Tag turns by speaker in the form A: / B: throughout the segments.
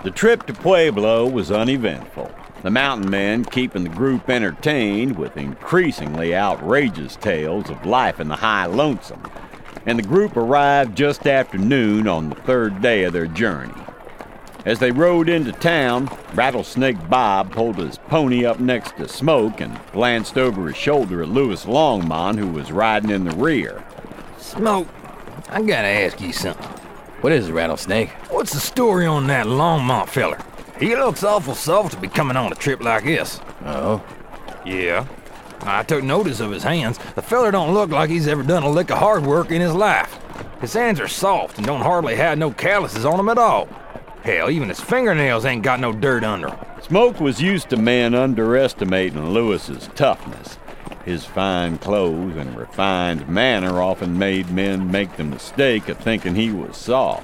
A: The trip to Pueblo was uneventful, the mountain men keeping the group entertained with increasingly outrageous tales of life in the high lonesome, and the group arrived just after noon on the third day of their journey. As they rode into town, Rattlesnake Bob pulled his pony up next to Smoke and glanced over his shoulder at Louis Longmont, who was riding in the rear.
B: Smoke, I gotta ask you something.
C: What is it, Rattlesnake?
B: What's the story on that Longmont feller? He looks awful soft to be coming on a trip like this.
C: Oh?
B: Yeah. I took notice of his hands. The feller don't look like he's ever done a lick of hard work in his life. His hands are soft and don't hardly have no calluses on them at all. Hell, even his fingernails ain't got no dirt under them.
A: Smoke was used to men underestimating Louis's toughness. His fine clothes and refined manner often made men make the mistake of thinking he was soft.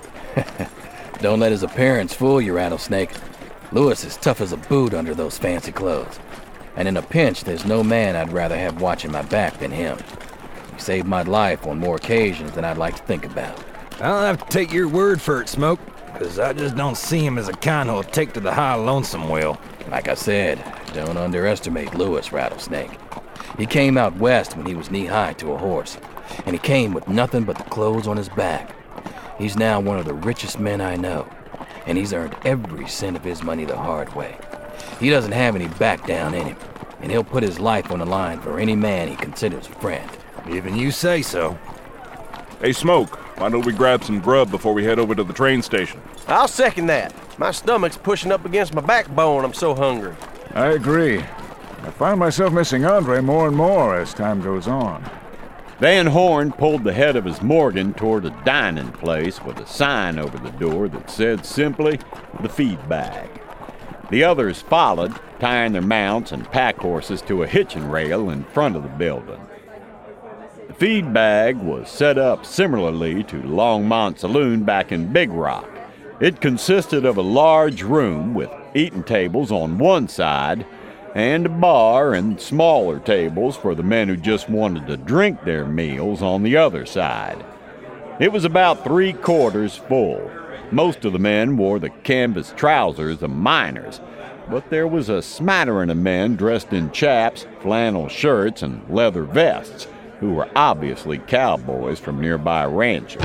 C: Don't let his appearance fool you, Rattlesnake. Louis is tough as a boot under those fancy clothes. And in a pinch, there's no man I'd rather have watching my back than him. He saved my life on more occasions than I'd like to think about.
B: I'll have to take your word for it, Smoke, because I just don't see him as a kind who'll take to the high lonesome well.
C: Like I said, don't underestimate Louis, Rattlesnake. He came out west when he was knee-high to a horse, and he came with nothing but the clothes on his back. He's now one of the richest men I know, and he's earned every cent of his money the hard way. He doesn't have any back down in him, and he'll put his life on the line for any man he considers a friend.
B: Even you say so.
D: Hey, Smoke, why don't we grab some grub before we head over to the train station?
E: I'll second that. My stomach's pushing up against my backbone. I'm so hungry.
F: I agree. I find myself missing Andre more and more as time goes on.
A: Van Horn pulled the head of his Morgan toward a dining place with a sign over the door that said simply, "The Feed Bag." The others followed, tying their mounts and pack horses to a hitching rail in front of the building. The Feed Bag was set up similarly to Longmont Saloon back in Big Rock. It consisted of a large room with eating tables on one side and a bar and smaller tables for the men who just wanted to drink their meals on the other side. It was about 3/4 full. Most of the men wore the canvas trousers of miners, but there was a smattering of men dressed in chaps, flannel shirts, and leather vests, who were obviously cowboys from nearby ranches.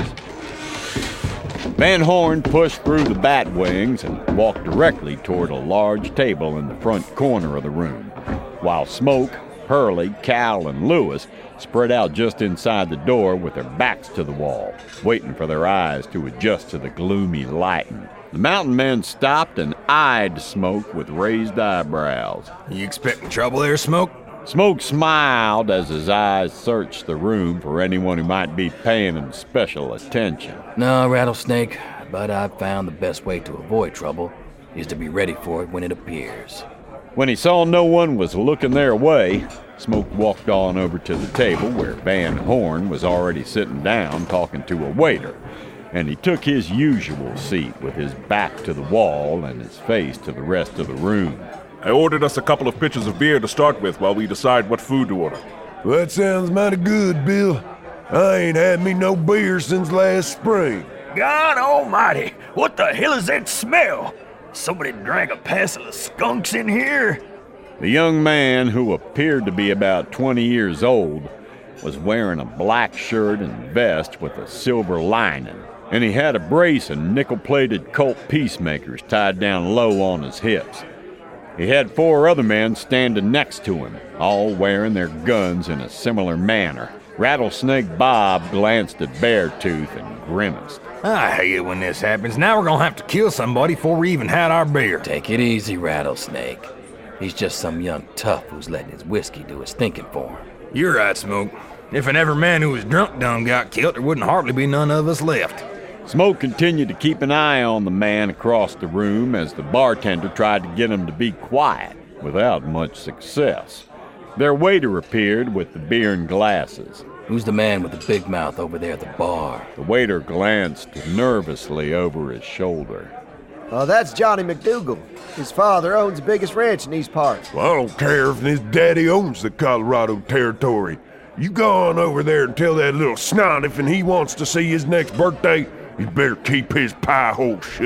A: Van Horn pushed through the bat wings and walked directly toward a large table in the front corner of the room, while Smoke, Hurley, Cal, and Louis spread out just inside the door with their backs to the wall, waiting for their eyes to adjust to the gloomy lighting. The mountain men stopped and eyed Smoke with raised eyebrows.
B: You expecting trouble there, Smoke?
A: Smoke smiled as his eyes searched the room for anyone who might be paying him special attention.
C: No, Rattlesnake, but I've found the best way to avoid trouble is to be ready for it when it appears.
A: When he saw no one was looking their way, Smoke walked on over to the table where Van Horn was already sitting down talking to a waiter, and he took his usual seat with his back to the wall and his face to the rest of the room.
D: I ordered us a couple of pitchers of beer to start with while we decide what food to order.
G: Well, that sounds mighty good, Bill. I ain't had me no beer since last spring.
H: God almighty, what the hell is that smell? Somebody drank a passel of skunks in here?
A: The young man, who appeared to be about 20 years old, was wearing a black shirt and vest with a silver lining, and he had a brace of nickel-plated Colt peacemakers tied down low on his hips. He had 4 other men standing next to him, all wearing their guns in a similar manner. Rattlesnake Bob glanced at Beartooth and grimaced.
B: I hate it when this happens. Now we're gonna have to kill somebody before we even had our beer.
C: Take it easy, Rattlesnake. He's just some young tough who's letting his whiskey do his thinking for him.
B: You're right, Smoke. If an ever man who was drunk done got killed, there wouldn't hardly be none of us left.
A: Smoke continued to keep an eye on the man across the room as the bartender tried to get him to be quiet, without much success. Their waiter appeared with the beer and glasses.
C: Who's the man with the big mouth over there at the bar?
A: The waiter glanced nervously over his shoulder.
I: That's Johnny McDougal. His father owns the biggest ranch in these parts.
G: Well, I don't care if his daddy owns the Colorado Territory. You go on over there and tell that little snot if he wants to see his next birthday, he better keep his pie hole shut.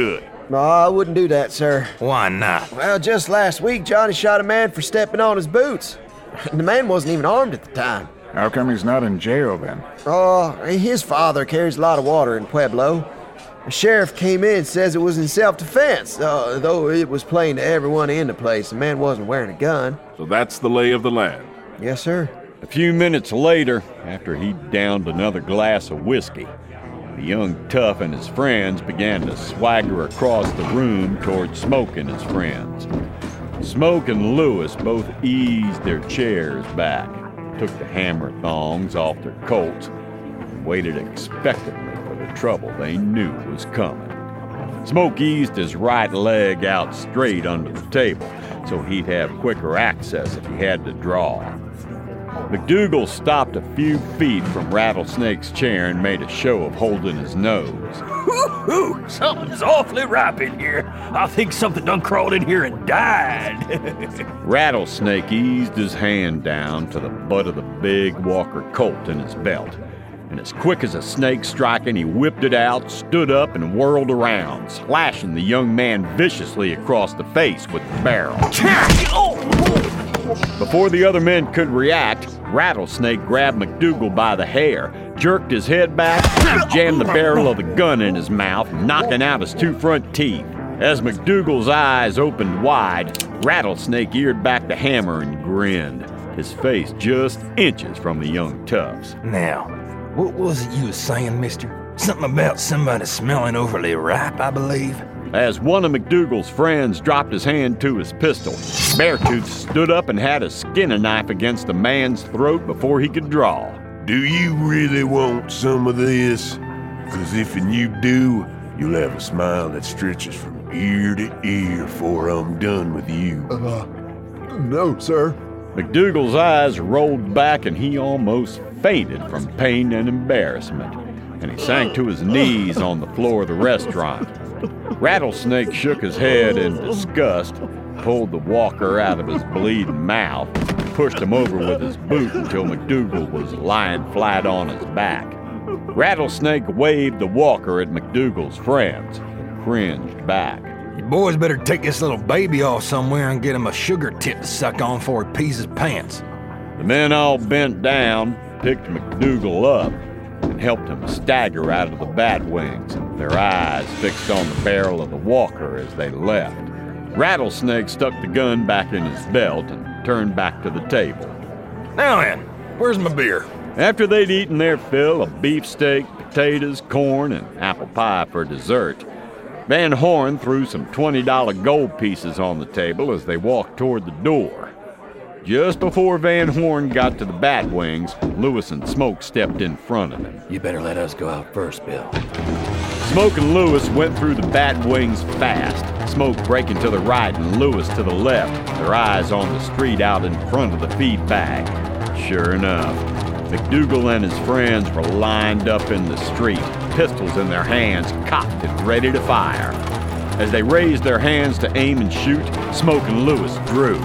I: No, I wouldn't do that, sir.
B: Why not?
I: Well, just last week, Johnny shot a man for stepping on his boots. The man wasn't even armed at the time.
F: How come he's not in jail then?
I: Oh, his father carries a lot of water in Pueblo. The sheriff came in and says it was in self-defense, though it was plain to everyone in the place the man wasn't wearing a gun.
D: So that's the lay of the land.
I: Yes, sir.
A: A few minutes later, after he downed another glass of whiskey, the young tough and his friends began to swagger across the room toward Smoke and his friends. Smoke and Lewis both eased their chairs back, took the hammer thongs off their Colts, and waited expectantly for the trouble they knew was coming. Smoke eased his right leg out straight under the table so he'd have quicker access if he had to draw. McDougal stopped a few feet from Rattlesnake's chair and made a show of holding his nose.
H: Ooh, something's awfully ripe in here. I think something done crawled in here and died.
A: Rattlesnake eased his hand down to the butt of the big Walker Colt in his belt, and as quick as a snake striking, he whipped it out, stood up, and whirled around, slashing the young man viciously across the face with the barrel. Before the other men could react, Rattlesnake grabbed McDougal by the hair, jerked his head back, and jammed the barrel of the gun in his mouth, knocking out his two front teeth. As McDougal's eyes opened wide, Rattlesnake eared back the hammer and grinned, his face just inches from the young tough's.
B: Now, what was it you was saying, mister? Something about somebody smelling overly ripe, I believe.
A: As one of McDougal's friends dropped his hand to his pistol, Beartooth stood up and had a skinning knife against the man's throat before he could draw.
G: Do you really want some of this? 'Cause if you do, you'll have a smile that stretches from ear to ear before I'm done with you.
I: No, sir.
A: McDougal's eyes rolled back and he almost fainted from pain and embarrassment, and he sank to his knees on the floor of the restaurant. Rattlesnake shook his head in disgust, pulled the walker out of his bleeding mouth, and pushed him over with his boot until McDougal was lying flat on his back. Rattlesnake waved the walker at McDougal's friends and cringed back.
B: You boys better take this little baby off somewhere and get him a sugar tip to suck on before he pees his pants.
A: The men all bent down, picked McDougal up, and helped him stagger out of the bat wings, their eyes fixed on the barrel of the walker as they left. Rattlesnake stuck the gun back in his belt and turned back to the table.
B: Now then, where's my beer?
A: After they'd eaten their fill of beefsteak, potatoes, corn, and apple pie for dessert, Van Horn threw some $20 gold pieces on the table as they walked toward the door. Just before Van Horn got to the bat wings, Lewis and Smoke stepped in front of him.
C: You better let us go out first, Bill.
A: Smoke and Lewis went through the bat wings fast, Smoke breaking to the right and Lewis to the left, their eyes on the street out in front of the feed bag. Sure enough, McDougal and his friends were lined up in the street, pistols in their hands, cocked and ready to fire. As they raised their hands to aim and shoot, Smoke and Lewis drew.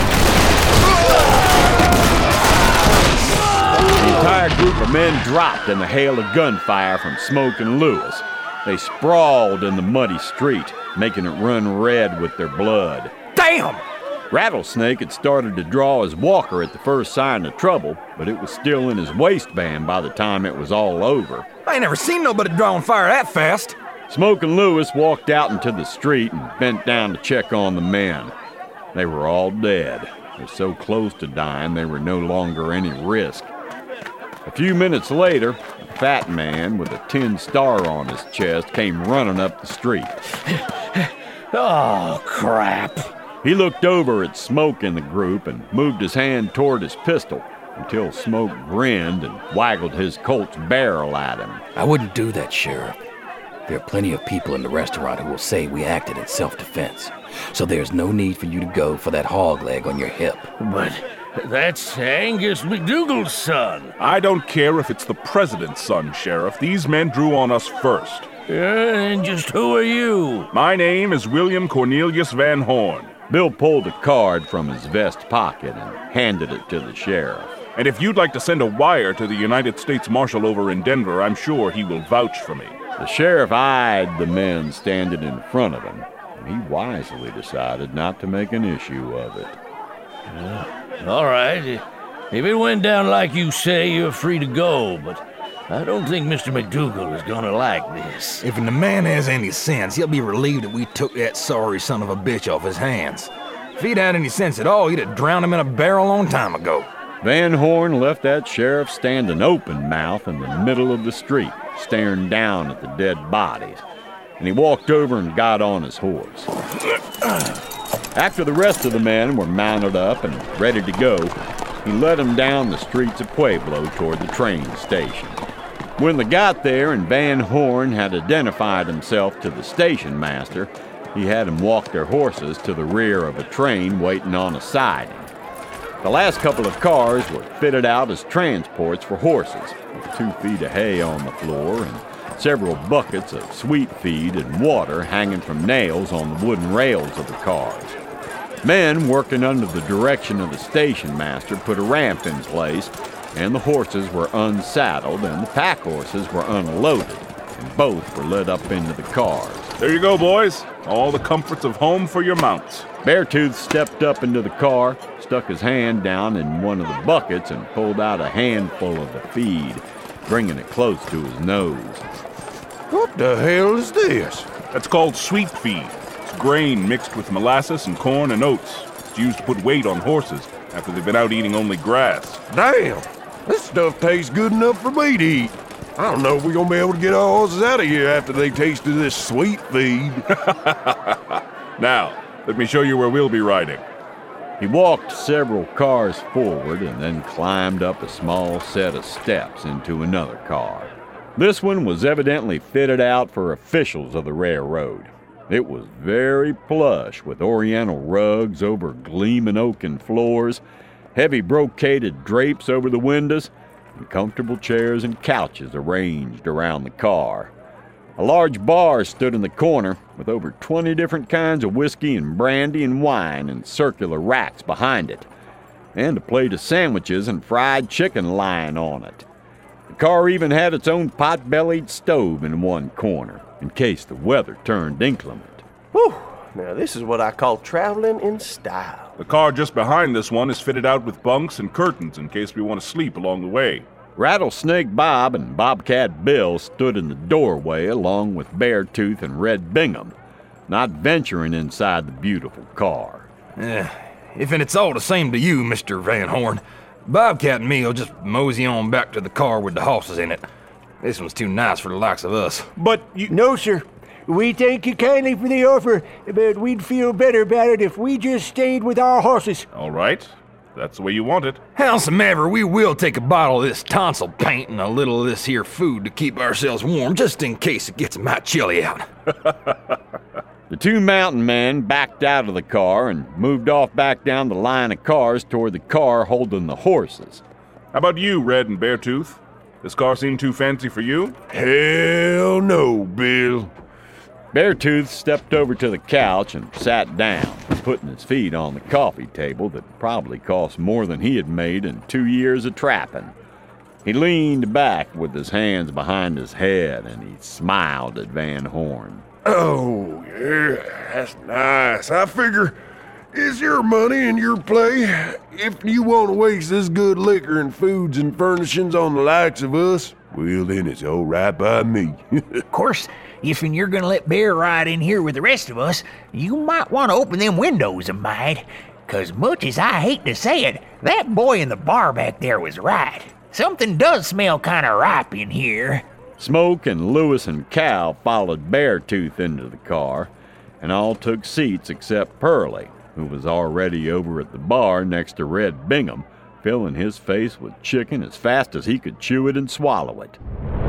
A: The entire group of men dropped in the hail of gunfire from Smoke and Lewis. They sprawled in the muddy street, making it run red with their blood.
B: Damn!
A: Rattlesnake had started to draw his walker at the first sign of trouble, but it was still in his waistband by the time it was all over.
B: I ain't never seen nobody drawing fire that fast.
A: Smoke and Lewis walked out into the street and bent down to check on the men. They were all dead. They're so close to dying, they were no longer any risk. A few minutes later, a fat man with a tin star on his chest came running up the street.
H: Oh, crap.
A: He looked over at Smoke in the group and moved his hand toward his pistol until Smoke grinned and waggled his Colt's barrel at him.
C: I wouldn't do that, Sheriff. There are plenty of people in the restaurant who will say we acted in self-defense, so there's no need for you to go for that hog leg on your hip.
H: But that's Angus McDougal's son.
D: I don't care if it's the president's son, Sheriff. These men drew on us first.
H: And just who are you?
D: My name is William Cornelius Van Horn.
A: Bill pulled a card from his vest pocket and handed it to the sheriff.
D: And if you'd like to send a wire to the United States Marshal over in Denver, I'm sure he will vouch for me.
A: The sheriff eyed the men standing in front of him, and he wisely decided not to make an issue of it.
J: All right. If it went down like you say, you're free to go, but I don't think Mr. McDougal is gonna like this.
B: If the man has any sense, he'll be relieved that we took that sorry son of a bitch off his hands. If he'd had any sense at all, he'd have drowned him in a barrel a long time ago.
A: Van Horn left that sheriff standing open-mouthed in the middle of the street, staring down at the dead bodies, and he walked over and got on his horse. After the rest of the men were mounted up and ready to go, he led them down the streets of Pueblo toward the train station. When they got there and Van Horn had identified himself to the station master, he had them walk their horses to the rear of a train waiting on a siding. The last couple of cars were fitted out as transports for horses, with 2 feet of hay on the floor and several buckets of sweet feed and water hanging from nails on the wooden rails of the cars. Men working under the direction of the station master put a ramp in place, and the horses were unsaddled and the pack horses were unloaded, and both were led up into the cars.
D: There you go, boys. All the comforts of home for your mounts.
A: Beartooth stepped up into the car, stuck his hand down in one of the buckets, and pulled out a handful of the feed, bringing it close to his nose.
G: What the hell is this?
D: That's called sweet feed. It's grain mixed with molasses and corn and oats. It's used to put weight on horses after they've been out eating only grass.
G: Damn! This stuff tastes good enough for me to eat. I don't know if we're gonna be able to get our horses out of here after they tasted this sweet feed.
D: Now, let me show you where we'll be riding.
A: He walked several cars forward and then climbed up a small set of steps into another car. This one was evidently fitted out for officials of the railroad. It was very plush, with oriental rugs over gleaming oaken floors, heavy brocaded drapes over the windows, and comfortable chairs and couches arranged around the car. A large bar stood in the corner with over 20 different kinds of whiskey and brandy and wine in circular racks behind it, and a plate of sandwiches and fried chicken lying on it. The car even had its own pot-bellied stove in one corner, in case the weather turned inclement.
E: Whew! Now this is what I call traveling in style.
D: The car just behind this one is fitted out with bunks and curtains in case we want to sleep along the way.
A: Rattlesnake Bob and Bobcat Bill stood in the doorway along with Beartooth and Red Bingham, not venturing inside the beautiful car.
B: If it's all the same to you, Mr. Van Horn, Bobcat and me will just mosey on back to the car with the horses in it. This one's too nice for the likes of us.
D: But you...
K: No, sir. We thank you kindly for the offer, but we'd feel better about it if we just stayed with our horses.
D: All right. That's the way you want it.
B: Howsomever, we will take a bottle of this tonsil paint and a little of this here food to keep ourselves warm, just in case it gets mighty chilly out.
A: The 2 mountain men backed out of the car and moved off back down the line of cars toward the car holding the horses.
D: How about you, Red and Beartooth? This car seem too fancy for you?
G: Hell no, Bill.
A: Beartooth stepped over to the couch and sat down, putting his feet on the coffee table that probably cost more than he had made in 2 years of trapping. He leaned back with his hands behind his head, and he smiled at Van Horn.
G: Oh, yeah, that's nice. I figure it's your money and your play. If you want to waste this good liquor and foods and furnishings on the likes of us, well, then it's all right by me.
K: Of course, if you're gonna let Bear ride in here with the rest of us, you might want to open them windows a mite. 'Cause much as I hate to say it, that boy in the bar back there was right. Something does smell kind of ripe in here.
A: Smoke and Lewis and Cal followed Beartooth into the car, and all took seats except Pearlie, who was already over at the bar next to Red Bingham, filling his face with chicken as fast as he could chew it and swallow it.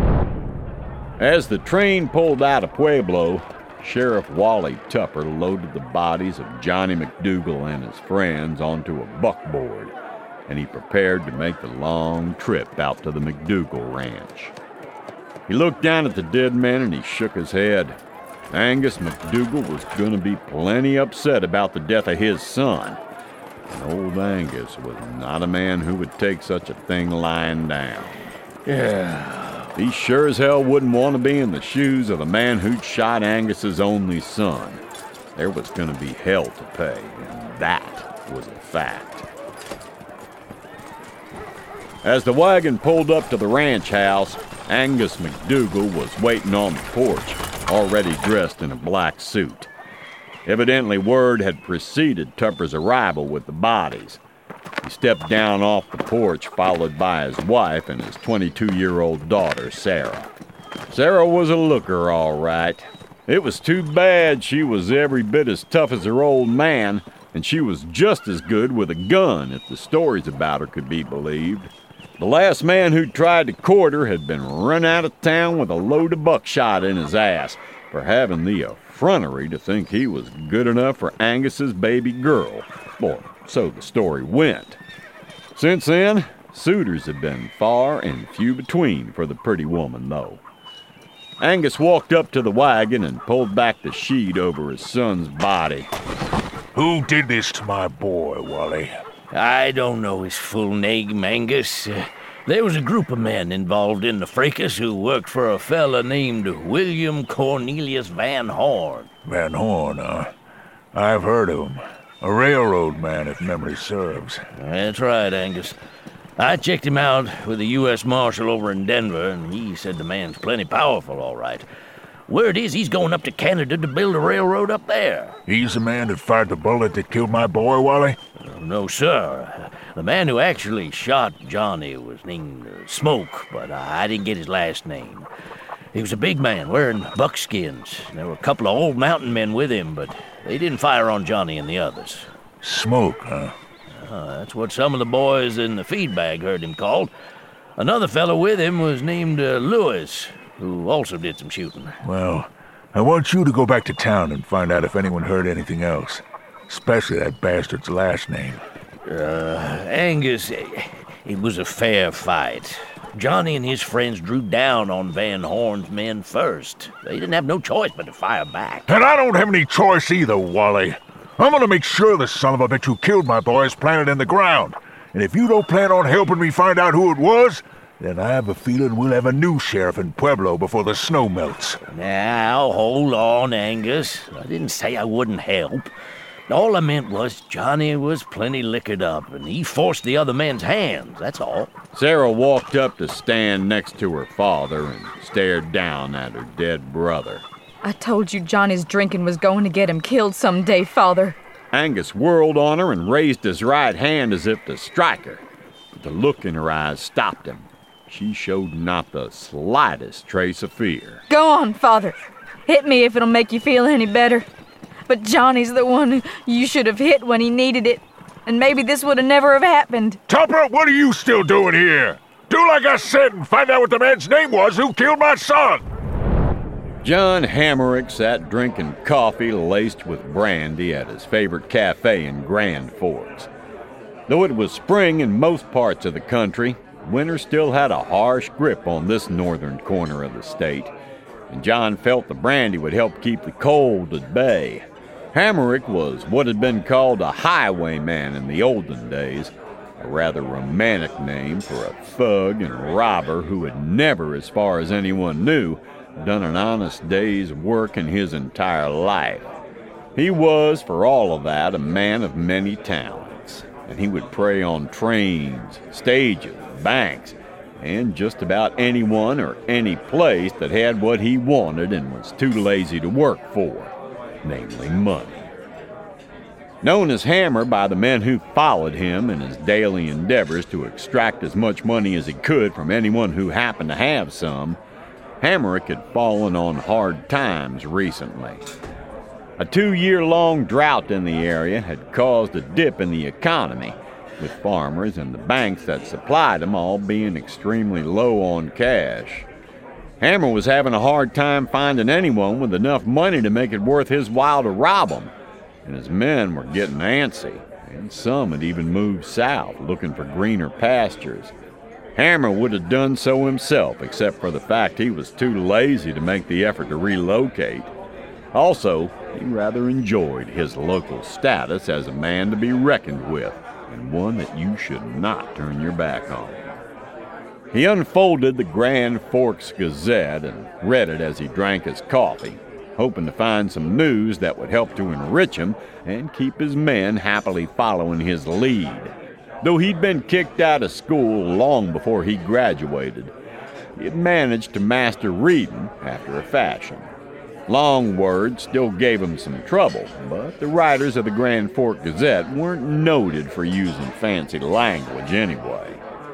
A: As the train pulled out of Pueblo, Sheriff Wally Tupper loaded the bodies of Johnny McDougal and his friends onto a buckboard, and he prepared to make the long trip out to the McDougal ranch. He looked down at the dead men and he shook his head. Angus McDougal was going to be plenty upset about the death of his son. And old Angus was not a man who would take such a thing lying down.
G: Yeah,
A: He sure as hell wouldn't want to be in the shoes of the man who'd shot Angus's only son. There was going to be hell to pay, and that was a fact. As the wagon pulled up to the ranch house, Angus McDougal was waiting on the porch, already dressed in a black suit. Evidently, word had preceded Tupper's arrival with the bodies. He stepped down off the porch, followed by his wife and his 22-year-old daughter, Sarah. Sarah was a looker, all right. It was too bad she was every bit as tough as her old man, and she was just as good with a gun, if the stories about her could be believed. The last man who tried to court her had been run out of town with a load of buckshot in his ass for having the effrontery to think he was good enough for Angus's baby girl. Or so the story went. Since then, suitors have been far and few between for the pretty woman, though. Angus walked up to the wagon and pulled back the sheet over his son's body.
L: Who did this to my boy, Wally?
J: I don't know his full name, Angus. There was a group of men involved in the fracas who worked for a fella named William Cornelius Van Horn.
L: Van Horn, huh? I've heard of him. A railroad man, if memory serves.
J: That's right, Angus. I checked him out with the U.S. Marshal over in Denver, and he said the man's plenty powerful, all right. Word is he's going up to Canada to build a railroad up there.
L: He's the man that fired the bullet that killed my boy, Wally?
J: No, sir. The man who actually shot Johnny was named Smoke, but I didn't get his last name. He was a big man wearing buckskins. There were a couple of old mountain men with him, but they didn't fire on Johnny and the others.
L: Smoke, huh?
J: That's what some of the boys in the feed bag heard him called. Another fellow with him was named Lewis, who also did some shooting.
L: Well, I want you to go back to town and find out if anyone heard anything else. Especially that bastard's last name.
J: Angus, it was a fair fight. Johnny and his friends drew down on Van Horn's men first. They didn't have no choice but to fire back.
L: And I don't have any choice either, Wally. I'm gonna make sure the son of a bitch who killed my boy is planted in the ground. And if you don't plan on helping me find out who it was, then I have a feeling we'll have a new sheriff in Pueblo before the snow melts.
J: Now, hold on, Angus. I didn't say I wouldn't help. All I meant was Johnny was plenty liquored up, and he forced the other man's hands, that's all.
A: Sarah walked up to stand next to her father and stared down at her dead brother.
M: I told you Johnny's drinking was going to get him killed someday, Father.
A: Angus whirled on her and raised his right hand as if to strike her. But the look in her eyes stopped him. She showed not the slightest trace of fear.
M: Go on, Father. Hit me if it'll make you feel any better. But Johnny's the one you should have hit when he needed it. And maybe this would have never have happened.
L: Tupper, what are you still doing here? Do like I said and find out what the man's name was who killed my son.
A: John Hamerick sat drinking coffee laced with brandy at his favorite cafe in Grand Forks. Though it was spring in most parts of the country, winter still had a harsh grip on this northern corner of the state, and John felt the brandy would help keep the cold at bay. Hamerick was what had been called a highwayman in the olden days, a rather romantic name for a thug and robber who had never, as far as anyone knew, done an honest day's work in his entire life. He was, for all of that, a man of many talents, and he would prey on trains, stages, banks, and just about anyone or any place that had what he wanted and was too lazy to work for, namely money. Known as Hammer by the men who followed him in his daily endeavors to extract as much money as he could from anyone who happened to have some, Hamerick had fallen on hard times recently. A 2-year-long drought in the area had caused a dip in the economy, with farmers and the banks that supplied them all being extremely low on cash. Hammer was having a hard time finding anyone with enough money to make it worth his while to rob him, and his men were getting antsy, and some had even moved south looking for greener pastures. Hammer would have done so himself, except for the fact he was too lazy to make the effort to relocate. Also, he rather enjoyed his local status as a man to be reckoned with, and one that you should not turn your back on. He unfolded the Grand Forks Gazette and read it as he drank his coffee, hoping to find some news that would help to enrich him and keep his men happily following his lead. Though he'd been kicked out of school long before he graduated, he had managed to master reading after a fashion. Long words still gave him some trouble, but the writers of the Grand Fork Gazette weren't noted for using fancy language anyway.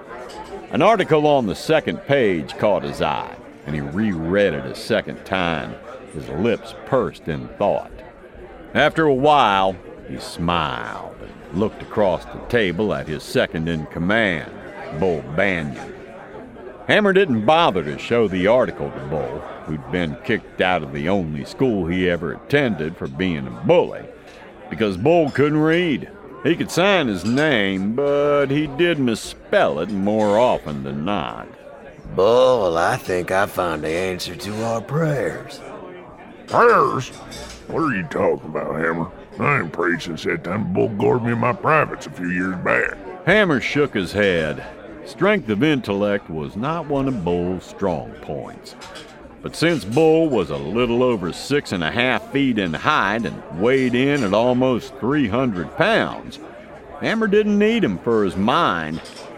A: An article on the second page caught his eye, and he reread it a second time, his lips pursed in thought. After a while, he smiled and looked across the table at his second-in-command, Bull Banion. Hammer didn't bother to show the article to Bull, who'd been kicked out of the only school he ever attended for being a bully, because Bull couldn't read. He could sign his name, but he did misspell it more often than not.
I: Bull, I think I found the answer to our prayers.
L: Prayers? What are you talking about, Hammer? I ain't prayed since that time Bull gored me in my privates a few years back.
A: Hammer shook his head. Strength of intellect was not one of Bull's strong points. But since Bull was a little over 6.5 feet in height and weighed in at almost 300 pounds, Hammer didn't need him for his mind.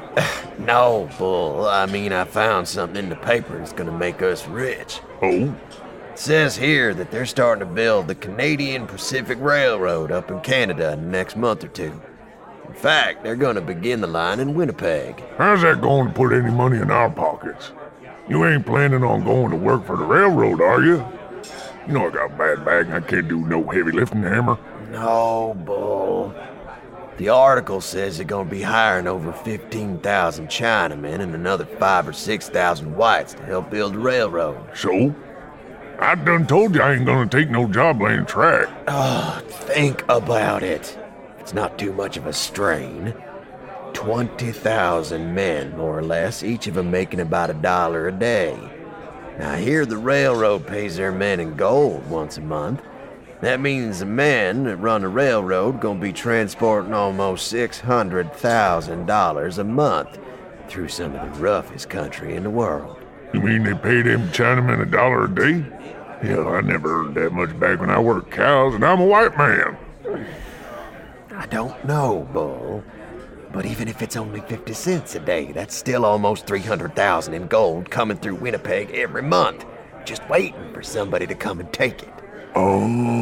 I: No, Bull. I mean, I found something in the paper that's gonna make us rich.
L: Oh?
I: It says here that they're starting to build the Canadian Pacific Railroad up in Canada in the next month or two. In fact, they're gonna begin the line in Winnipeg.
L: How's that going to put any money in our pockets? You ain't planning on going to work for the railroad, are you? You know I got a bad back and I can't do no heavy lifting, Hammer.
I: No, Bull. The article says they're gonna be hiring over 15,000 Chinamen and another 5,000 or 6,000 whites to help build the railroad.
L: So? I done told you I ain't gonna take no job laying track.
I: Oh, think about it. It's not too much of a strain. 20,000 men, more or less, each of them making about $1 a day. Now, I hear the railroad pays their men in gold once a month. That means the men that run the railroad gonna be transporting almost $600,000 a month through some of the roughest country in the world.
L: You mean they pay them Chinamen $1 a day? Hell, I never earned that much back when I worked cows, and I'm a white man.
I: I don't know, Bull. But even if it's only 50 cents a day, that's still almost 300,000 in gold coming through Winnipeg every month, just waiting for somebody to come and take it.
L: Oh,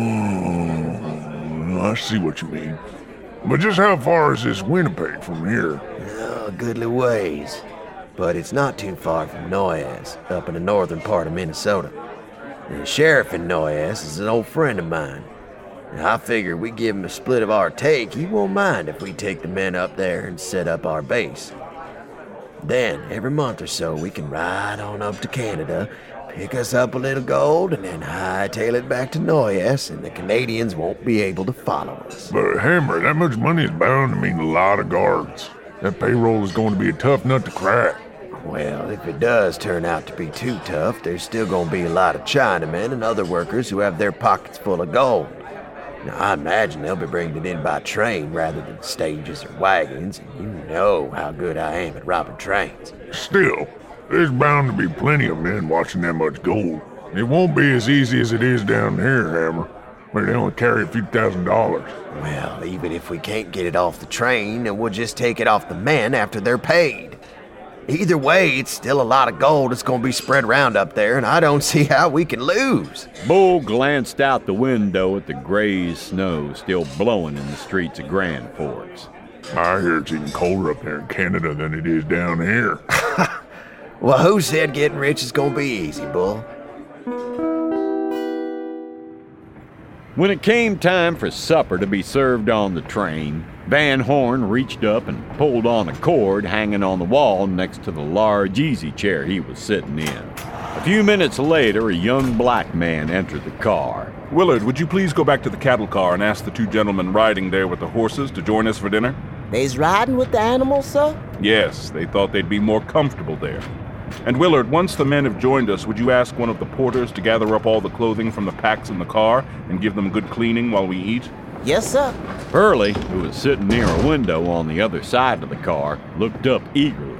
L: I see what you mean. But just how far is this Winnipeg from here?
I: A goodly ways. But it's not too far from Noyes, up in the northern part of Minnesota. And the sheriff in Noyes is an old friend of mine. And I figure we give him a split of our take, he won't mind if we take the men up there and set up our base. Then, every month or so, we can ride on up to Canada, pick us up a little gold, and then hightail it back to Noyes, and the Canadians won't be able to follow us.
L: But Hammer, that much money is bound to mean a lot of guards. That payroll is going to be a tough nut to crack.
I: Well, if it does turn out to be too tough, there's still going to be a lot of Chinamen and other workers who have their pockets full of gold. Now, I imagine they'll be bringing it in by train rather than stages or wagons, and you know how good I am at robbing trains.
L: Still, there's bound to be plenty of men watching that much gold. It won't be as easy as it is down here, Hammer, where they only carry a few $1,000s.
I: Well, even if we can't get it off the train, then we'll just take it off the men after they're paid. Either way, it's still a lot of gold that's going to be spread around up there, and I don't see how we can lose.
A: Bull glanced out the window at the gray snow still blowing in the streets of Grand Forks.
L: I hear it's even colder up there in Canada than it is down here.
I: Well, who said getting rich is going to be easy, Bull?
A: When it came time for supper to be served on the train, Van Horn reached up and pulled on a cord hanging on the wall next to the large easy chair he was sitting in. A few minutes later, a young black man entered the car.
D: Willard, would you please go back to the cattle car and ask the two gentlemen riding there with the horses to join us for dinner?
N: They's riding with the animals, sir?
D: Yes, they thought they'd be more comfortable there. And Willard, once the men have joined us, would you ask one of the porters to gather up all the clothing from the packs in the car and give them good cleaning while we eat?
N: Yes, sir.
A: Hurley, who was sitting near a window on the other side of the car, looked up eagerly.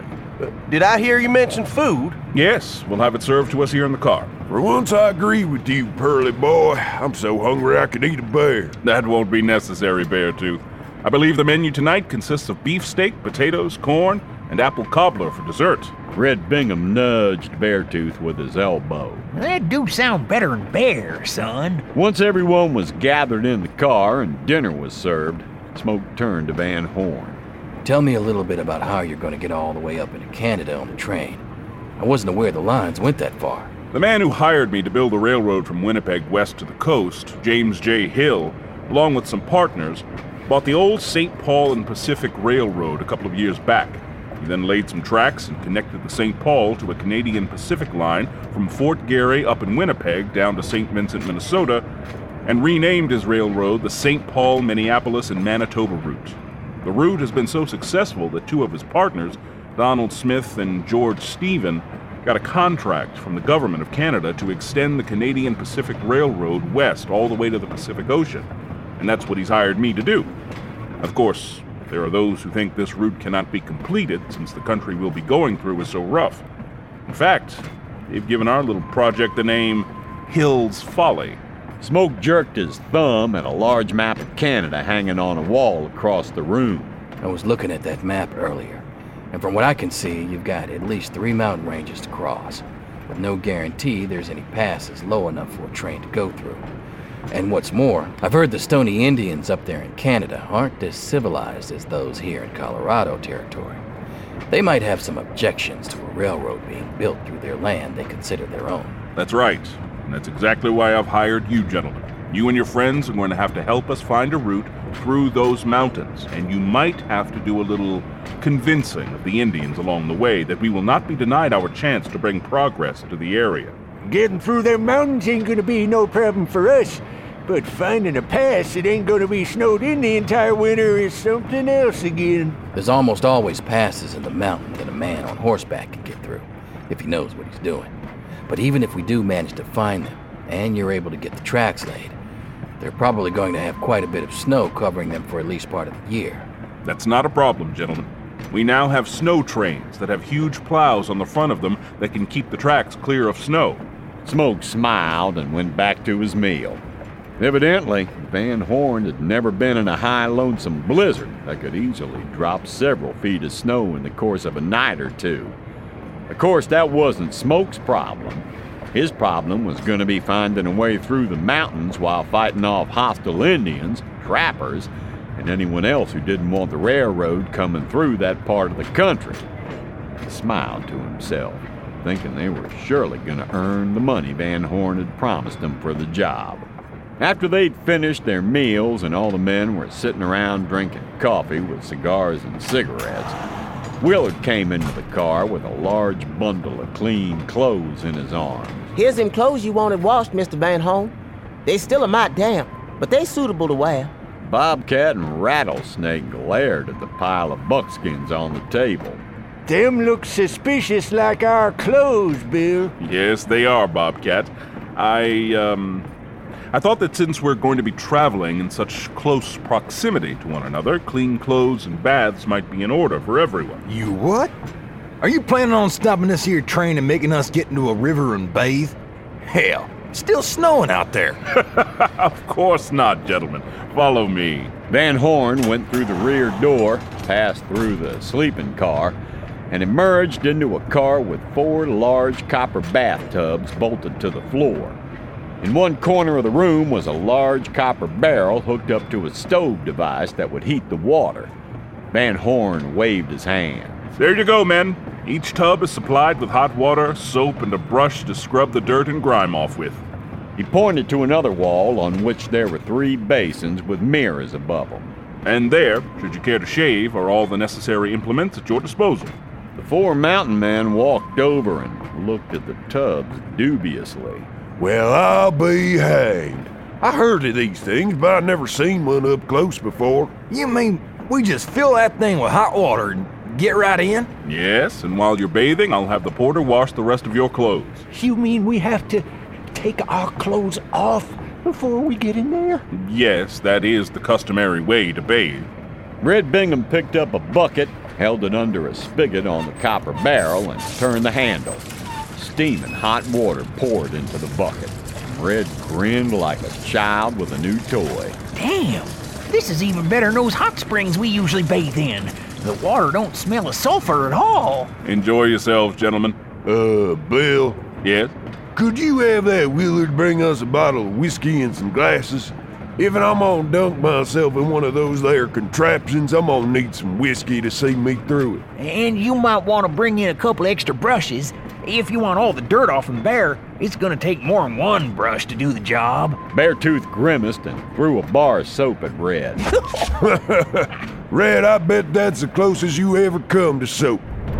E: Did I hear you mention food?
D: Yes, we'll have it served to us here in the car.
G: For once I agree with you, Pearly boy. I'm so hungry I could eat a bear.
D: That won't be necessary, Beartooth. I believe the menu tonight consists of beefsteak, potatoes, corn, and apple cobbler for dessert.
A: Red Bingham nudged Beartooth with his elbow.
K: That do sound better than bear, son.
A: Once everyone was gathered in the car and dinner was served, Smoke turned to Van Horn.
C: Tell me a little bit about how you're going to get all the way up into Canada on the train. I wasn't aware the lines went that far.
D: The man who hired me to build the railroad from Winnipeg west to the coast, James J. Hill, along with some partners, bought the old St. Paul and Pacific Railroad a couple of years back. He then laid some tracks and connected the St. Paul to a Canadian Pacific line from Fort Garry up in Winnipeg down to St. Vincent, Minnesota, and renamed his railroad the St. Paul, Minneapolis, and Manitoba route. The route has been so successful that two of his partners, Donald Smith and George Stephen, got a contract from the government of Canada to extend the Canadian Pacific Railroad west all the way to the Pacific Ocean. And that's what he's hired me to do. Of course, there are those who think this route cannot be completed since the country we'll be going through is so rough. In fact, they've given our little project the name Hill's Folly.
A: Smoke jerked his thumb at a large map of Canada hanging on a wall across the room.
C: I was looking at that map earlier, and from what I can see, you've got at least 3 mountain ranges to cross, with no guarantee there's any passes low enough for a train to go through. And what's more, I've heard the Stoney Indians up there in Canada aren't as civilized as those here in Colorado territory. They might have some objections to a railroad being built through their land they consider their own.
D: That's right, and that's exactly why I've hired you gentlemen. You and your friends are going to have to help us find a route through those mountains, and you might have to do a little convincing of the Indians along the way that we will not be denied our chance to bring progress to the area.
O: Getting through them mountains ain't gonna be no problem for us, but finding a pass that ain't gonna be snowed in the entire winter is something else again.
C: There's almost always passes in the mountain that a man on horseback can get through, if he knows what he's doing. But even if we do manage to find them, and you're able to get the tracks laid, they're probably going to have quite a bit of snow covering them for at least part of the year.
D: That's not a problem, gentlemen. We now have snow trains that have huge plows on the front of them that can keep the tracks clear of snow.
A: Smoke smiled and went back to his meal. Evidently, Van Horn had never been in a high, lonesome blizzard that could easily drop several feet of snow in the course of a night or two. Of course, that wasn't Smoke's problem. His problem was going to be finding a way through the mountains while fighting off hostile Indians, trappers, and anyone else who didn't want the railroad coming through that part of the country. He smiled to himself, thinking they were surely going to earn the money Van Horn had promised them for the job. After they'd finished their meals and all the men were sitting around drinking coffee with cigars and cigarettes, Willard came into the car with a large bundle of clean clothes in his arms.
N: Here's them clothes you wanted washed, Mr. Van Horn. They still a mite damp, but they suitable to wear.
A: Bobcat and Rattlesnake glared at the pile of buckskins on the table.
O: Them look suspicious like our clothes, Bill.
D: Yes, they are, Bobcat. I thought that since we're going to be traveling in such close proximity to one another, clean clothes and baths might be in order for everyone.
B: You what? Are you planning on stopping this here train and making us get into a river and bathe? Hell, it's still snowing out there.
D: Of course not, gentlemen. Follow me.
A: Van Horn went through the rear door, passed through the sleeping car, and emerged into a car with 4 large copper bathtubs bolted to the floor. In one corner of the room was a large copper barrel hooked up to a stove device that would heat the water. Van Horn waved his hand.
D: There you go, men. Each tub is supplied with hot water, soap, and a brush to scrub the dirt and grime off with.
A: He pointed to another wall on which there were 3 basins with mirrors above them.
D: And there, should you care to shave, are all the necessary implements at your disposal.
A: The 4 mountain men walked over and looked at the tubs dubiously.
G: Well, I'll be hanged. I heard of these things, but I've never seen one up close before.
B: You mean we just fill that thing with hot water and get right in?
D: Yes, and while you're bathing, I'll have the porter wash the rest of your clothes.
O: You mean we have to take our clothes off before we get in there?
D: Yes, that is the customary way to bathe.
A: Red Bingham picked up a bucket, held it under a spigot on the copper barrel, and turned the handle. Steaming hot water poured into the bucket. Red grinned like a child with a new toy.
K: Damn, this is even better than those hot springs we usually bathe in. The water don't smell of sulfur at all.
D: Enjoy yourselves, gentlemen.
G: Bill?
D: Yes?
G: Could you have that Willard bring us a bottle of whiskey and some glasses? If I'm gonna dunk myself in one of those there contraptions, I'm gonna need some whiskey to see me through it.
K: And you might want to bring in a couple extra brushes. If you want all the dirt off from Bear, it's gonna take more than one brush to do the job.
A: Beartooth grimaced and threw a bar of soap at Red.
G: Red, I bet that's the closest you ever come to soap.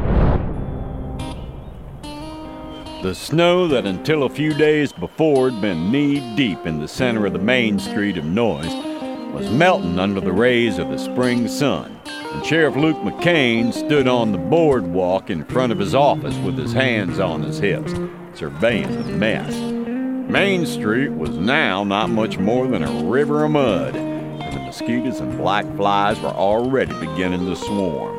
A: The snow that until a few days before had been knee-deep in the center of the main street of Noyes was melting under the rays of the spring sun, and Sheriff Luke McCain stood on the boardwalk in front of his office with his hands on his hips, surveying the mess. Main Street was now not much more than a river of mud, and the mosquitoes and black flies were already beginning to swarm.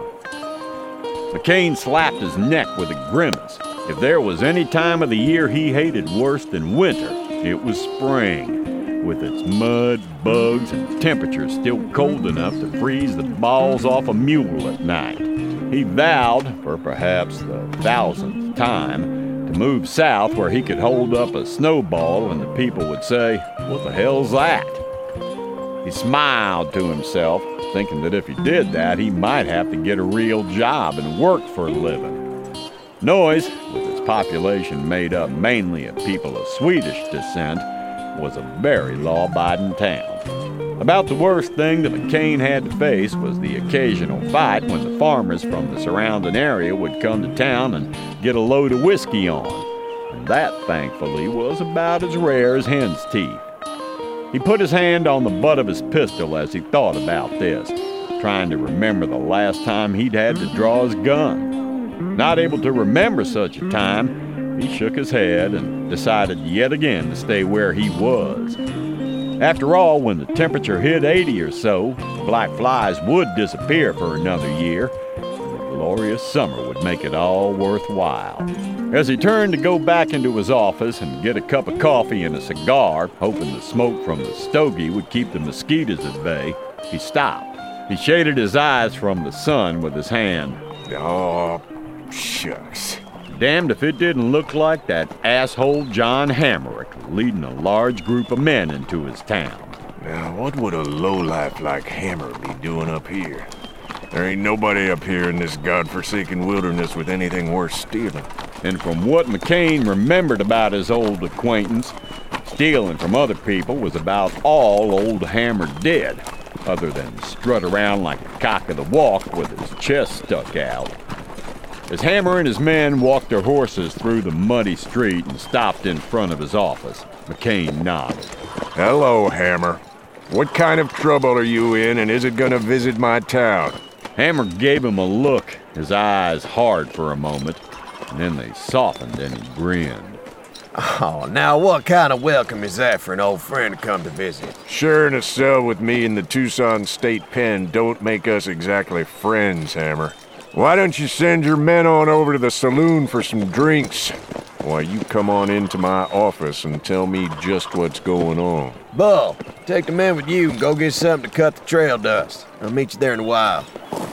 A: McCain slapped his neck with a grimace. If there was any time of the year he hated worse than winter, it was spring, with its mud, bugs, and temperatures still cold enough to freeze the balls off a mule at night. He vowed, for perhaps the 1000th time, to move south where he could hold up a snowball and the people would say, "What the hell's that?" He smiled to himself, thinking that if he did that, he might have to get a real job and work for a living. Noyes, with its population made up mainly of people of Swedish descent, was a very law-abiding town. About the worst thing that McCain had to face was the occasional fight when the farmers from the surrounding area would come to town and get a load of whiskey on. And that, thankfully, was about as rare as hen's teeth. He put his hand on the butt of his pistol as he thought about this, trying to remember the last time he'd had to draw his gun. Not able to remember such a time, he shook his head and decided yet again to stay where he was. After all, when the temperature hit 80 or so, the black flies would disappear for another year, and the glorious summer would make it all worthwhile. As he turned to go back into his office and get a cup of coffee and a cigar, hoping the smoke from the stogie would keep the mosquitoes at bay, he stopped. He shaded his eyes from the sun with his hand.
G: Oh, shucks.
A: Damned if it didn't look like that asshole John Hamerick leading a large group of men into his town.
G: Now, what would a lowlife like Hammer be doing up here? There ain't nobody up here in this godforsaken wilderness with anything worth stealing.
A: And from what McCain remembered about his old acquaintance, stealing from other people was about all old Hammer did, other than strut around like a cock of the walk with his chest stuck out. As Hammer and his men walked their horses through the muddy street and stopped in front of his office, McCain nodded.
G: Hello, Hammer. What kind of trouble are you in, and is it gonna visit my town?
A: Hammer gave him a look, his eyes hard for a moment, and then they softened and he grinned.
I: Oh, now what kind of welcome is that for an old friend to come to visit?
G: Sharing a cell with me in the Tucson State Pen don't make us exactly friends, Hammer. Why don't you send your men on over to the saloon for some drinks while you come on into my office and tell me just what's going on?
I: Bull, take the men with you and go get something to cut the trail dust. I'll meet you there in a while.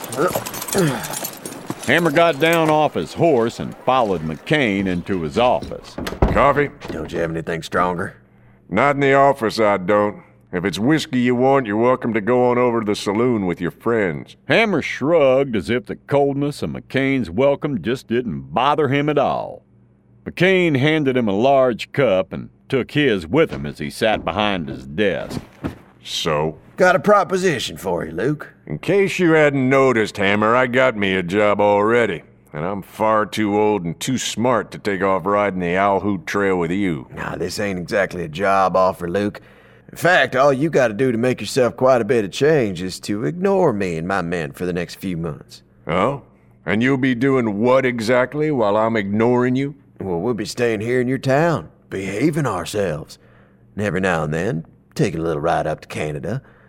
A: Hammer got down off his horse and followed McCain into his office.
G: Coffee?
I: Don't you have anything stronger?
G: Not in the office, I don't. If it's whiskey you want, you're welcome to go on over to the saloon with your friends.
A: Hammer shrugged as if the coldness of McCain's welcome just didn't bother him at all. McCain handed him a large cup and took his with him as he sat behind his desk.
G: So?
I: Got a proposition for you, Luke.
G: In case you hadn't noticed, Hammer, I got me a job already. And I'm far too old and too smart to take off riding the Owl Hoot Trail with you.
I: Now, this ain't exactly a job offer, Luke. In fact, all you gotta do to make yourself quite a bit of change is to ignore me and my men for the next few months.
G: Oh? And you'll be doing what exactly while I'm ignoring you?
I: Well, we'll be staying here in your town, behaving ourselves. And every now and then, taking a little ride up to Canada.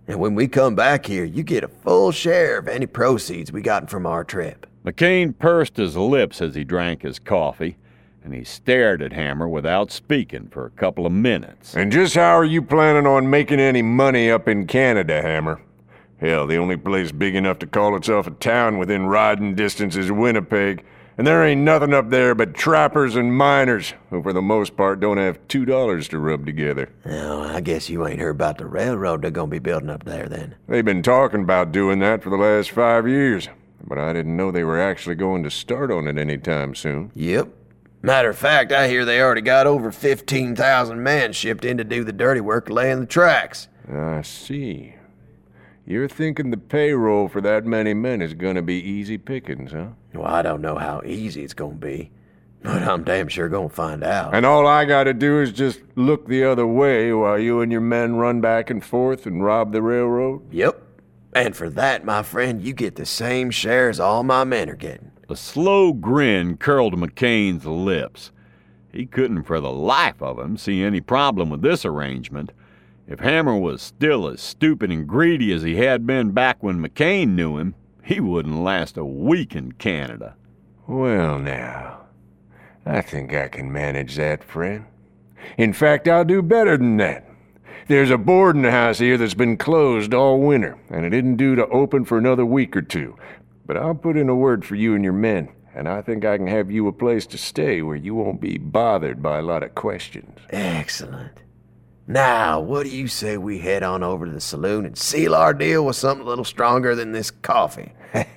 I: And when we come back here, you get a full share of any proceeds we gotten from our trip.
A: McCain pursed his lips as he drank his coffee, and he stared at Hammer without speaking for a couple of minutes.
G: And just how are you planning on making any money up in Canada, Hammer? Hell, the only place big enough to call itself a town within riding distance is Winnipeg, and there ain't nothing up there but trappers and miners, who for the most part don't have $2 to rub together.
I: Well, I guess you ain't heard about the railroad they're gonna be building up there then.
G: They've been talking about doing that for the last 5 years, but I didn't know they were actually going to start on it anytime soon.
I: Yep. Matter of fact, I hear they already got over 15,000 men shipped in to do the dirty work laying the tracks.
G: I see. You're thinking the payroll for that many men is gonna be easy pickings, huh?
I: Well, I don't know how easy it's gonna be, but I'm damn sure gonna find out.
G: And all I gotta do is just look the other way while you and your men run back and forth and rob the railroad?
I: Yep. And for that, my friend, you get the same share as all my men are getting.
A: A slow grin curled McCain's lips. He couldn't for the life of him see any problem with this arrangement. If Hammer was still as stupid and greedy as he had been back when McCain knew him, he wouldn't last a week in Canada.
G: Well, now, I think I can manage that, friend. In fact, I'll do better than that. There's a boarding house here that's been closed all winter, and it isn't due to open for another week or two. But I'll put in a word for you and your men, and I think I can have you a place to stay where you won't be bothered by a lot of questions.
I: Excellent. Now, what do you say we head on over to the saloon and seal our deal with something a little stronger than this coffee?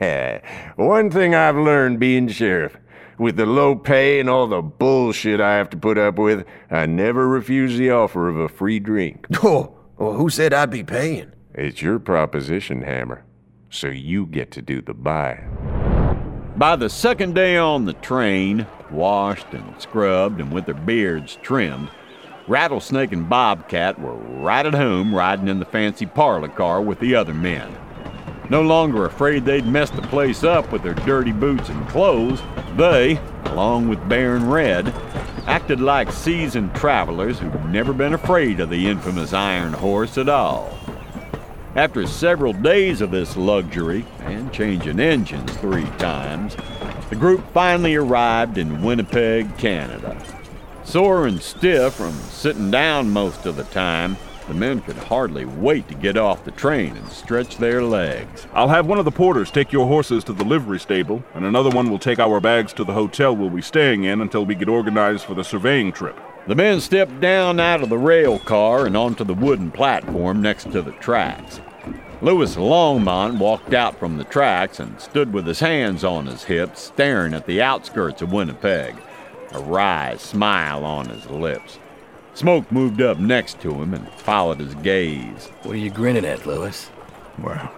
G: One thing I've learned being sheriff, with the low pay and all the bullshit I have to put up with, I never refuse the offer of a free drink.
I: Oh, well, who said I'd be paying?
G: It's your proposition, Hammer, so you get to do the buying.
A: By the second day on the train, washed and scrubbed and with their beards trimmed, Rattlesnake and Bobcat were right at home riding in the fancy parlor car with the other men. No longer afraid they'd mess the place up with their dirty boots and clothes, they, along with Bear and Red, acted like seasoned travelers who'd never been afraid of the infamous Iron Horse at all. After several days of this luxury and changing engines 3 times, the group finally arrived in Winnipeg, Canada. Sore and stiff from sitting down most of the time, the men could hardly wait to get off the train and stretch their legs.
D: I'll have one of the porters take your horses to the livery stable, and another one will take our bags to the hotel we'll be staying in until we get organized for the surveying trip.
A: The men stepped down out of the rail car and onto the wooden platform next to the tracks. Louis Longmont walked out from the tracks and stood with his hands on his hips, staring at the outskirts of Winnipeg, a wry smile on his lips. Smoke moved up next to him and followed his gaze.
C: What are you grinning at, Louis?
F: Well,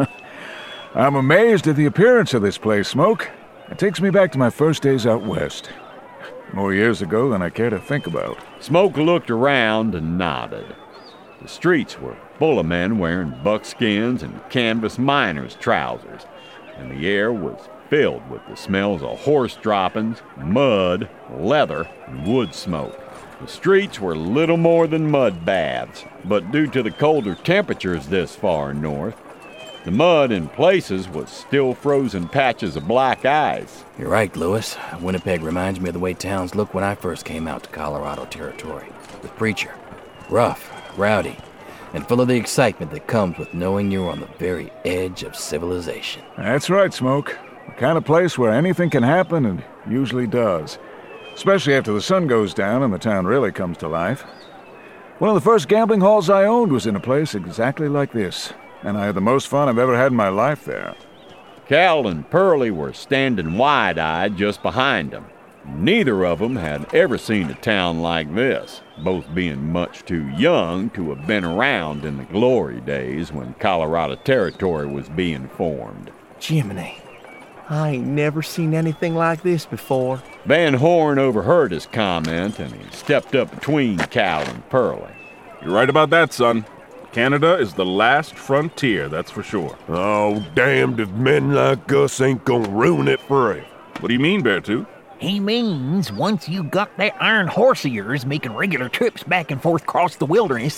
F: I'm amazed at the appearance of this place, Smoke. It takes me back to my first days out west. More years ago than I care to think about.
A: Smoke looked around and nodded. The streets were full of men wearing buckskins and canvas miners' trousers, and the air was filled with the smells of horse droppings, mud, leather, and wood smoke. The streets were little more than mud baths, but due to the colder temperatures this far north, the mud in places was still frozen patches of black ice.
C: You're right, Louis. Winnipeg reminds me of the way towns looked when I first came out to Colorado Territory. The preacher. Rough, rowdy, and full of the excitement that comes with knowing you're on the very edge of civilization.
F: That's right, Smoke. The kind of place where anything can happen and usually does. Especially after the sun goes down and the town really comes to life. One of the first gambling halls I owned was in a place exactly like this, and I had the most fun I've ever had in my life there.
A: Cal and Pearlie were standing wide-eyed just behind them. Neither of them had ever seen a town like this, both being much too young to have been around in the glory days when Colorado Territory was being formed.
E: Jiminy, I ain't never seen anything like this before.
A: Van Horn overheard his comment, and he stepped up between Cal and Pearlie.
D: You're right about that, son. Canada is the last frontier, that's for sure.
G: Oh, damned if men like us ain't gonna ruin it for him.
D: What do you mean, Beartooth?
K: He means once you got that iron horse of yours making regular trips back and forth across the wilderness,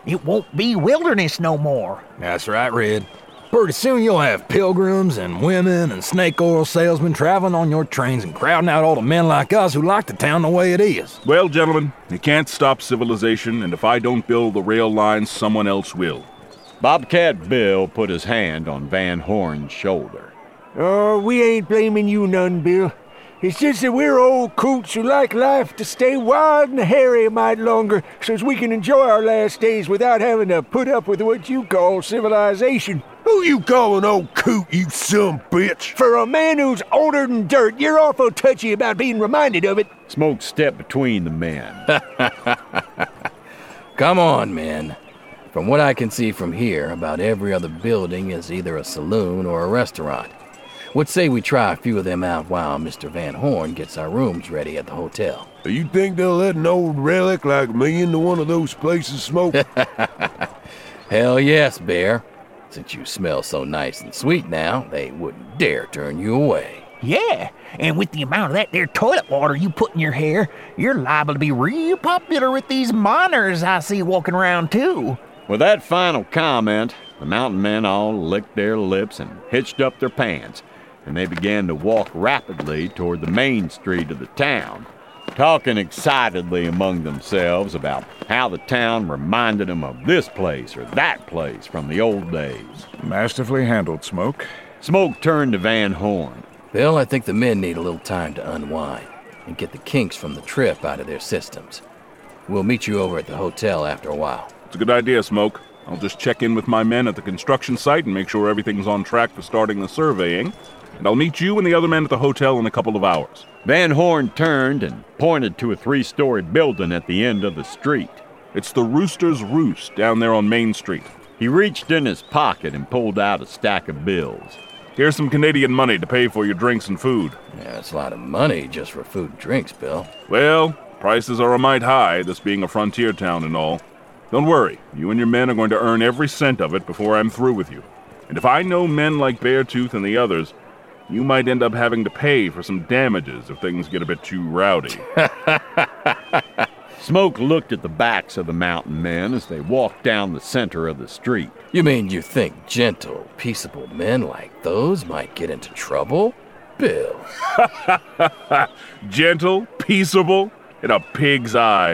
K: it won't be wilderness no more.
B: That's right, Red. Pretty soon you'll have pilgrims and women and snake oil salesmen traveling on your trains and crowding out all the men like us who like the town the way it is.
D: Well, gentlemen, you can't stop civilization, and if I don't build the rail lines, someone else will.
A: Bobcat Bill put his hand on Van Horn's shoulder.
O: Oh, we ain't blaming you none, Bill. It's just that we're old coots who like life to stay wild and hairy a mite longer so's we can enjoy our last days without having to put up with what you call civilization.
G: Who you calling old coot, you son bitch?
O: For a man who's older than dirt, you're awful touchy about being reminded of it.
A: Smoke stepped between the men.
C: Come on, men. From what I can see from here, about every other building is either a saloon or a restaurant. What say we try a few of them out while Mr. Van Horn gets our rooms ready at the hotel?
G: You think they'll let an old relic like me into one of those places smoke?
C: Hell yes, Bear. Since you smell so nice and sweet now, they wouldn't dare turn you away.
K: Yeah, and with the amount of that there toilet water you put in your hair, you're liable to be real popular with these miners I see walking around too.
A: With that final comment, the mountain men all licked their lips and hitched up their pants, and they began to walk rapidly toward the main street of the town, talking excitedly among themselves about how the town reminded them of this place or that place from the old days.
F: Masterfully handled, Smoke.
A: Smoke turned to Van Horn.
C: Bill, I think the men need a little time to unwind and get the kinks from the trip out of their systems. We'll meet you over at the hotel after a while.
D: It's a good idea, Smoke. I'll just check in with my men at the construction site and make sure everything's on track for starting the surveying. And I'll meet you and the other men at the hotel in a couple of hours.
A: Van Horn turned and pointed to a 3-story building at the end of the street.
D: It's the Rooster's Roost down there on Main Street.
A: He reached in his pocket and pulled out a stack of bills.
D: Here's some Canadian money to pay for your drinks and food.
C: Yeah, that's a lot of money just for food and drinks, Bill.
D: Well, prices are a mite high, this being a frontier town and all. Don't worry, you and your men are going to earn every cent of it before I'm through with you. And if I know men like Beartooth and the others, you might end up having to pay for some damages if things get a bit too rowdy.
A: Smoke looked at the backs of the mountain men as they walked down the center of the street.
C: You mean you think gentle, peaceable men like those might get into trouble? Bill.
D: Gentle, peaceable, in a pig's eye.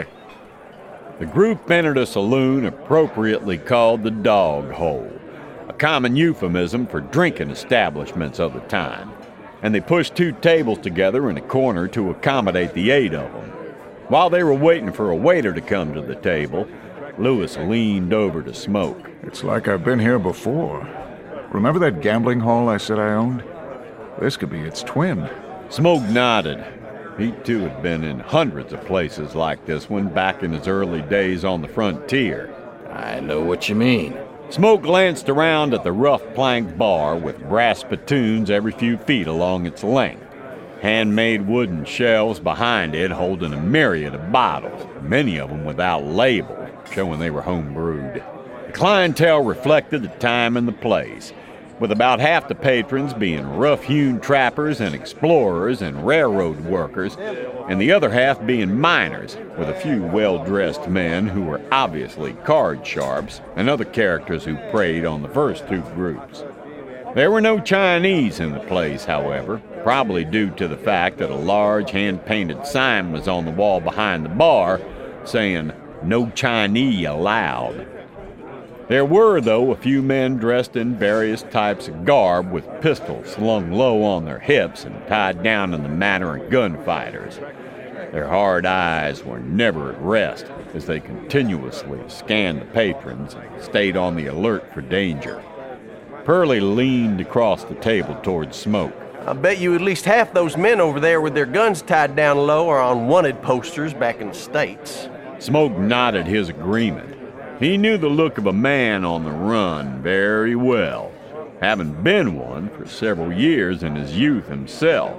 A: The group entered a saloon appropriately called the Dog Hole, a common euphemism for drinking establishments of the time, and they pushed 2 tables together in a corner to accommodate the 8 of them. While they were waiting for a waiter to come to the table, Lewis leaned over to Smoke.
F: It's like I've been here before. Remember that gambling hall I said I owned? This could be its twin.
A: Smoke nodded. He too had been in hundreds of places like this one back in his early days on the frontier.
C: I know what you mean.
A: Smoke glanced around at the rough plank bar with brass spittoons every few feet along its length. Handmade wooden shelves behind it holding a myriad of bottles, many of them without label, showing they were home-brewed. The clientele reflected the time and the place, with about half the patrons being rough-hewn trappers and explorers and railroad workers, and the other half being miners, with a few well-dressed men who were obviously card sharps and other characters who preyed on the first 2 groups. There were no Chinese in the place, however, probably due to the fact that a large hand-painted sign was on the wall behind the bar saying, "No Chinese allowed." There were, though, a few men dressed in various types of garb with pistols slung low on their hips and tied down in the manner of gunfighters. Their hard eyes were never at rest as they continuously scanned the patrons and stayed on the alert for danger. Pearlie leaned across the table towards Smoke.
E: I bet you at least half those men over there with their guns tied down low are on wanted posters back in the States.
A: Smoke nodded his agreement. He knew the look of a man on the run very well, having been one for several years in his youth himself.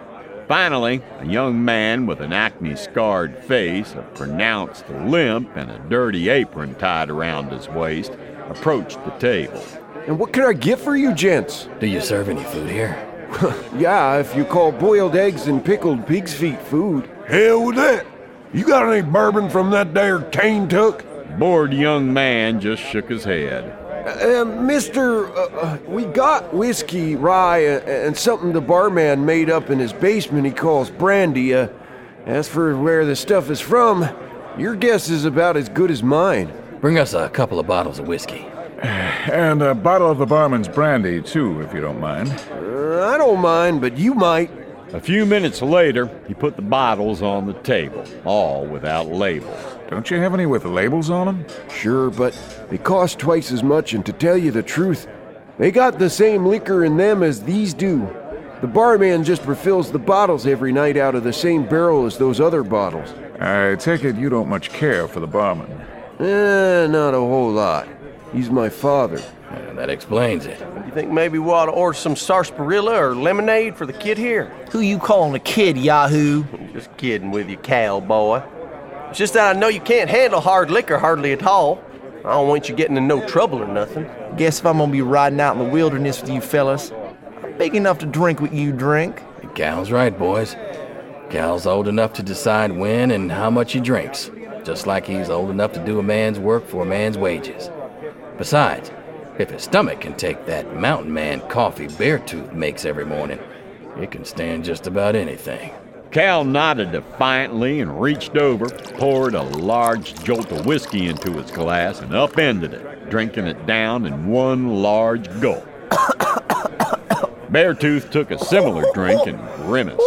A: Finally, a young man with an acne-scarred face, a pronounced limp, and a dirty apron tied around his waist approached the table.
P: And what can I get for you gents?
C: Do you serve any food here?
P: Yeah, if you call boiled eggs and pickled pig's feet food.
G: Hell with that. You got any bourbon from that there Cane Tuck?
A: The bored young man just shook his head.
P: Mister, we got whiskey, rye, and something the barman made up in his basement he calls brandy. As for where the stuff is from, your guess is about as good as mine.
C: Bring us a couple of bottles of whiskey.
F: And a bottle of the barman's brandy, too, if you don't mind.
P: I don't mind, but you might.
A: A few minutes later, he put the bottles on the table, all without labels.
F: Don't you have any with labels on them?
P: Sure, but they cost twice as much, and to tell you the truth, they got the same liquor in them as these do. The barman just refills the bottles every night out of the same barrel as those other bottles.
F: I take it you don't much care for the barman.
P: Not a whole lot. He's my father.
C: Yeah, that explains it.
E: You think maybe we ought to order some sarsaparilla or lemonade for the kid here?
K: Who you calling a kid, Yahoo?
E: Just kidding with you, cowboy. It's just that I know you can't handle hard liquor hardly at all. I don't want you getting in no trouble or nothing.
K: Guess if I'm gonna be riding out in the wilderness with you fellas, I'm big enough to drink what you drink.
C: Cal's right, boys. Cal's old enough to decide when and how much he drinks, just like he's old enough to do a man's work for a man's wages. Besides, if his stomach can take that mountain man coffee Beartooth makes every morning, it can stand just about anything.
A: Cal nodded defiantly and reached over, poured a large jolt of whiskey into his glass, and upended it, drinking it down in one large gulp. Beartooth took a similar drink and grimaced.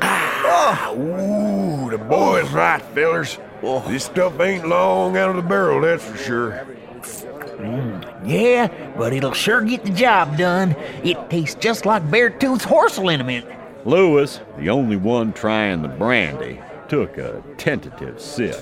G: Ooh, the boy's right, fellers. This stuff ain't long out of the barrel, that's for sure.
K: Yeah, but it'll sure get the job done. It tastes just like Beartooth's horse liniment.
A: Lewis, the only one trying the brandy, took a tentative sip.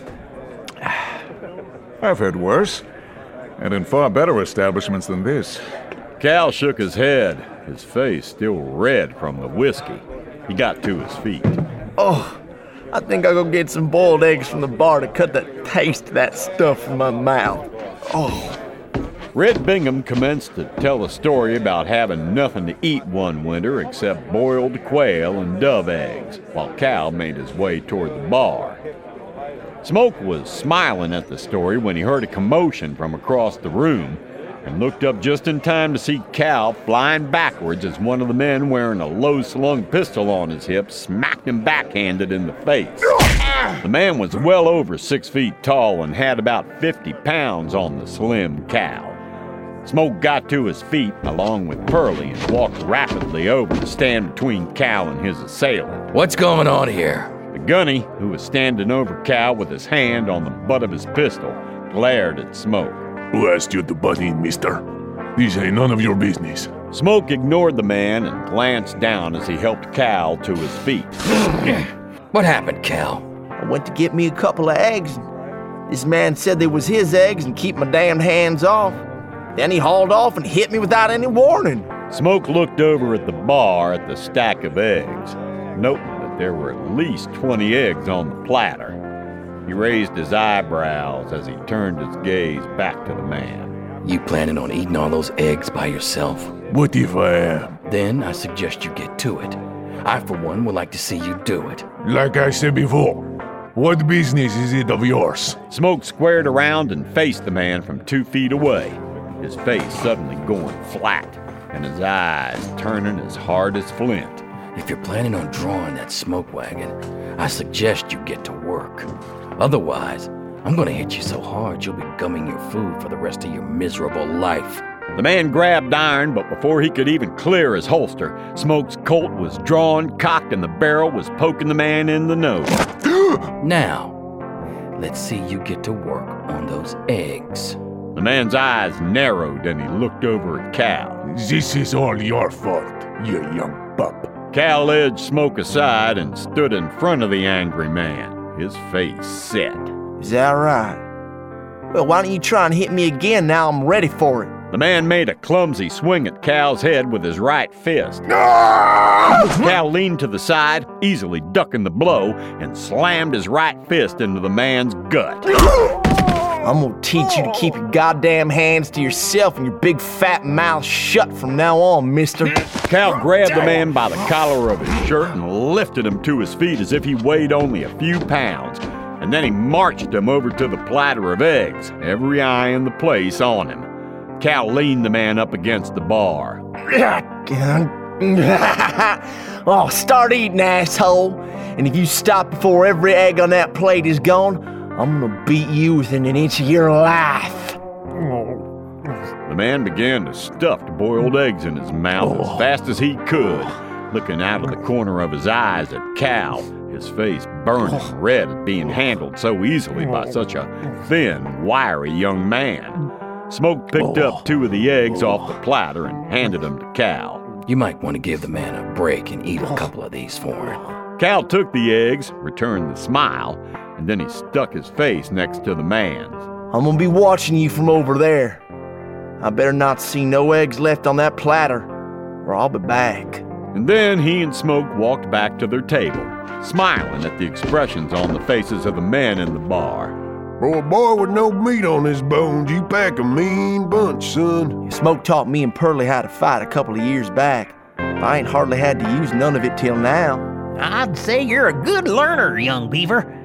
F: I've had worse, and in far better establishments than this.
A: Cal shook his head, his face still red from the whiskey. He got to his feet.
K: Oh, I think I'll go get some boiled eggs from the bar to cut the taste of that stuff from my mouth. Oh.
A: Red Bingham commenced to tell a story about having nothing to eat one winter except boiled quail and dove eggs, while Cal made his way toward the bar. Smoke was smiling at the story when he heard a commotion from across the room and looked up just in time to see Cal flying backwards as one of the men wearing a low-slung pistol on his hip smacked him backhanded in the face. The man was well over 6 feet tall and had about 50 pounds on the slim Cal. Smoke got to his feet along with Pearlie and walked rapidly over to stand between Cal and his assailant.
C: What's going on here?
A: The gunny, who was standing over Cal with his hand on the butt of his pistol, glared at Smoke.
L: Who asked you to butt in, mister? This ain't none of your business.
A: Smoke ignored the man and glanced down as he helped Cal to his feet.
C: What happened, Cal?
K: I went to get me a couple of eggs. This man said they was his eggs and keep my damned hands off. Then he hauled off and hit me without any warning.
A: Smoke looked over at the bar at the stack of eggs, noting that there were at least 20 eggs on the platter. He raised his eyebrows as he turned his gaze back to the man.
C: You planning on eating all those eggs by yourself?
L: What if I am?
C: Then I suggest you get to it. I, for one, would like to see you do it.
L: Like I said before, what business is it of yours?
A: Smoke squared around and faced the man from 2 feet away, his face suddenly going flat and his eyes turning as hard as flint.
C: If you're planning on drawing that smoke wagon, I suggest you get to work. Otherwise, I'm gonna hit you so hard you'll be gumming your food for the rest of your miserable life.
A: The man grabbed iron, but before he could even clear his holster, Smoke's Colt was drawn, cocked, and the barrel was poking the man in the nose.
C: Now, let's see you get to work on those eggs.
A: The man's eyes narrowed and he looked over at Cal.
L: This is all your fault, you young pup.
A: Cal edged Smoke aside and stood in front of the angry man, his face set.
K: Is that right? Well, why don't you try and hit me again now I'm ready for it?
A: The man made a clumsy swing at Cal's head with his right fist. Cal leaned to the side, easily ducking the blow, and slammed his right fist into the man's gut.
K: I'm gonna teach you to keep your goddamn hands to yourself and your big fat mouth shut from now on, mister.
A: Cal grabbed the man by the collar of his shirt and lifted him to his feet as if he weighed only a few pounds. and then he marched them over to the platter of eggs, every eye in the place on him. Cal leaned the man up against the bar.
Q: Oh, start eating, asshole. And if you stop before every egg on that plate is gone, I'm gonna beat you within an inch of your life.
A: The man began to stuff the boiled eggs in his mouth as fast as he could, looking out of the corner of his eyes at Cal, his face burning red at being handled so easily by such a thin, wiry young man. Smoke picked up 2 of the eggs off the platter and handed them to Cal.
C: You might want to give the man a break and eat a couple of these for him.
A: Cal took the eggs, returned the smile, and then he stuck his face next to the man's.
Q: I'm gonna be watching you from over there. I better not see no eggs left on that platter, or I'll be back.
A: And then he and Smoke walked back to their table, smiling at the expressions on the faces of the men in the bar.
G: For a boy with no meat on his bones, you pack a mean bunch, son.
Q: Smoke taught me and Pearlie how to fight a couple of years back. I ain't hardly had to use none of it till now.
K: I'd say you're a good learner, young beaver.